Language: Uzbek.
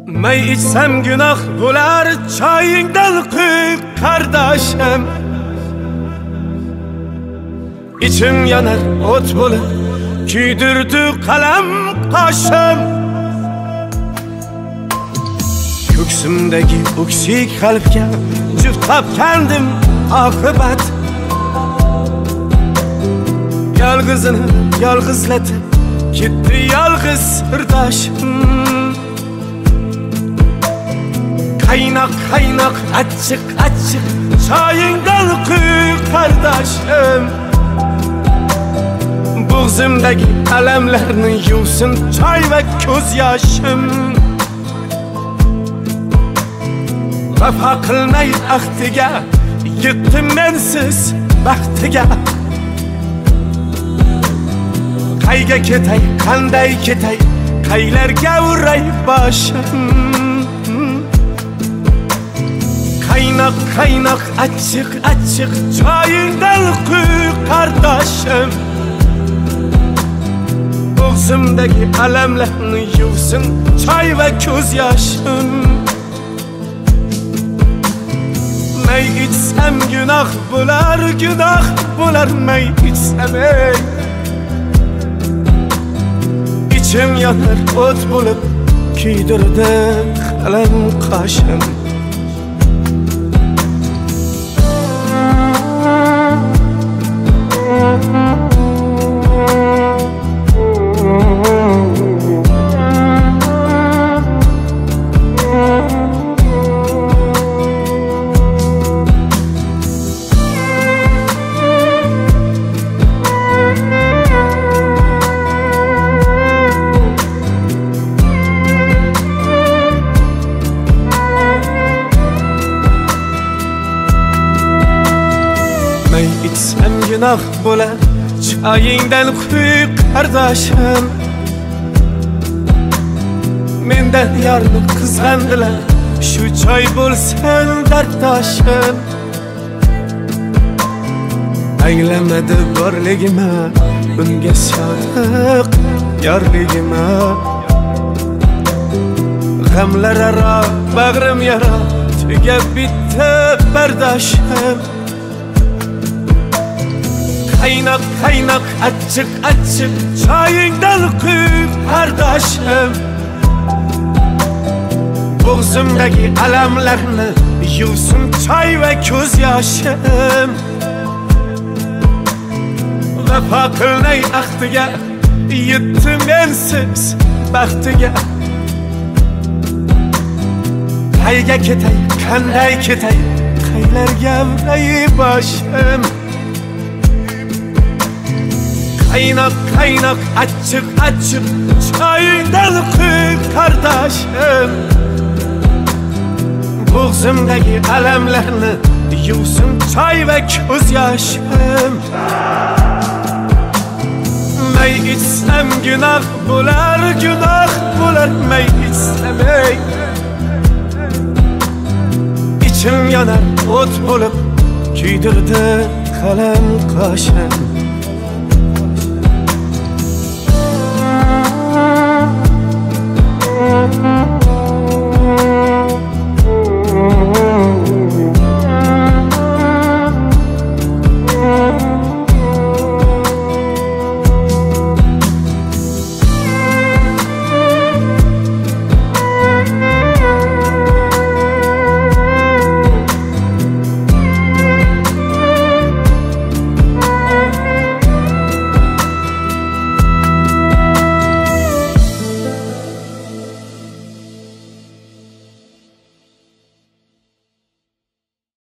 May içsem günah bular, çayingdan quy qardoshim. İçim yanar o't bo'lib, kuydirdi qalam qoshim. Ko'ksimdagi o'ksik qalbga juft topgandim oqibat. Yolg'izini yolg'izlatib ketdi yolg'iz sirdoshim. Qaynoq qaynoq achchiq achchiq choyingdan quy qardoshim. Bo'g'zimdagi alamlarni yuvsin choy va ko'z yoshim. Vafo qilmay ahdiga yetdim mensiz baxtiga. Qayga ketay, qanday ketay, qaylarga uray boshim. Qaynoq qaynoq achchiq achchiq choyingdan quy qardoshim. Bo'g'zimdagi alamlarni yuvsin choy va ko'z yoshim. May içsem günah bular may içsem ey. İçim yanar o't bo'lib, kuydirdi qalam qoshim. May içsem günah bular, choyingdan quy qardoshim. Mendan yorni qizg'andilar, shu choy bo'lsin darddoshim. Anglamadi borligima, bunga sodiq yorligima. G'amlar aro bag'rim yara, tugab bitti bardoshim. Qaynoq qaynoq achchiq achchiq choyingdan quy qardoshim. Bo'g'zimdagi alamlarni yuvsin choy va ko'z yoshim. Vafo qilmay ahdiga yetdim mensiz baxtiga. Qayga ketay, qanday ketay, qaylarga uray boshim. Qaynoq qaynoq achchiq achchiq choyingdan quy qardoshim. Bo'g'zimdagi alamlarni yuvsin choy va ko'z yoshim. May içsem günah bular may içsem ey. İçim yanar o't bo'lib, kuydirdi qalam qoshim.